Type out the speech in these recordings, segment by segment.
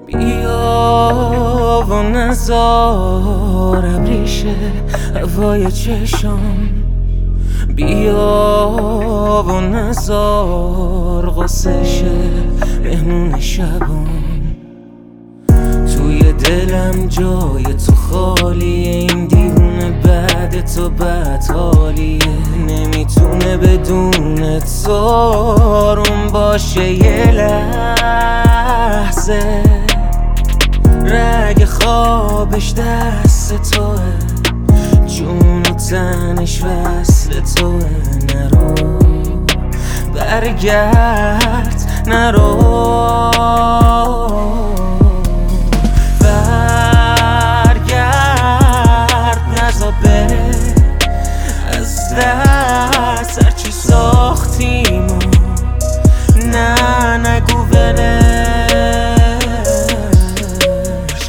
بیا و نزار ابریشه هوای چشم، بیا و نزار قصهشه مهمون شبم. توی دلم جای تو خالیه، این دیوونه بعد تو بد حالیه، نمیتونه بدون تو آروم باشه یه لحظه. رگ خوابش دست توه، جون و تنش وصل توه. نرو برگرد، نرو برگرد، نزا بره از دست هرچی ساختیم و نه نگو ولش.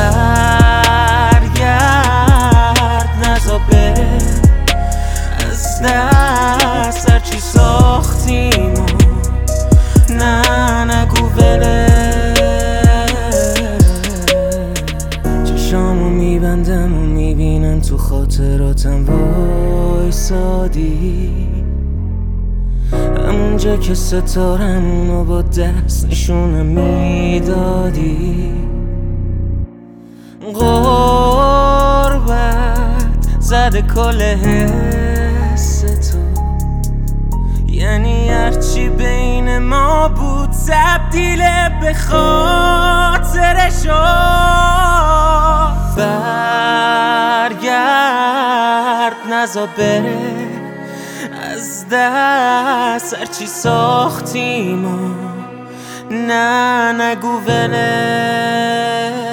برگرد، نزا بره از دست هرچی ساختیم و نه نگو ولش. چشامو میبندم و میبینم تو خاطراتم وایسادی، همونجا که ستارمونو با دست نشونم میدادی. غربت زده کل حس تو، یعنی هرچی بین ما بود تبدیل به خاطره شد. برگرد، نزا بره از دست هرچی ساختیم و نه نگو ولش.